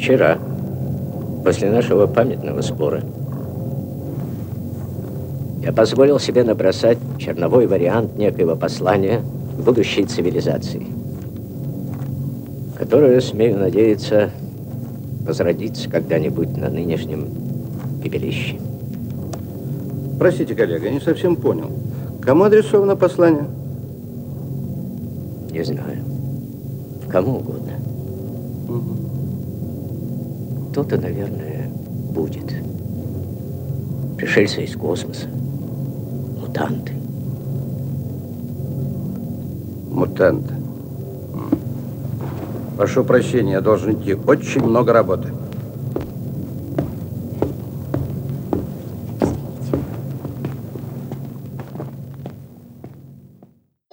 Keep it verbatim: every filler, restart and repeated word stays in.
Вчера, после нашего памятного спора, я позволил себе набросать черновой вариант некоего послания к будущей цивилизации, которая, смею надеяться, возродится когда-нибудь на нынешнем пепелище. Простите, коллега, я не совсем понял. Кому адресовано послание? Не знаю. Кому угодно. Угу. Кто-то, наверное, будет. Пришельцы из космоса. Мутанты. Мутанты. Прошу прощения, я должен идти. Очень много работы.